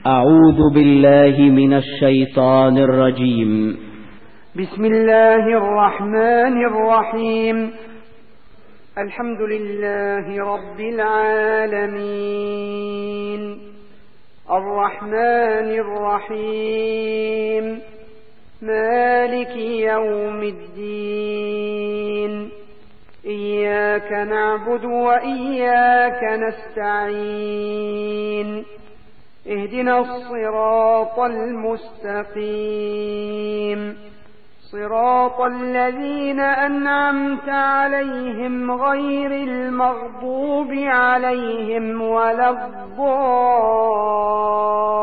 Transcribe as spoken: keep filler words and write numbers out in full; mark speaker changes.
Speaker 1: أعوذ بالله من الشيطان الرجيم.
Speaker 2: بسم الله الرحمن الرحيم. الحمد لله رب العالمين، الرحمن الرحيم، مالك يوم الدين، إياك نعبد وإياك نستعين، اهدنا الصراط المستقيم، صراط الذين أنعمت عليهم غير المغضوب عليهم ولا الضالين.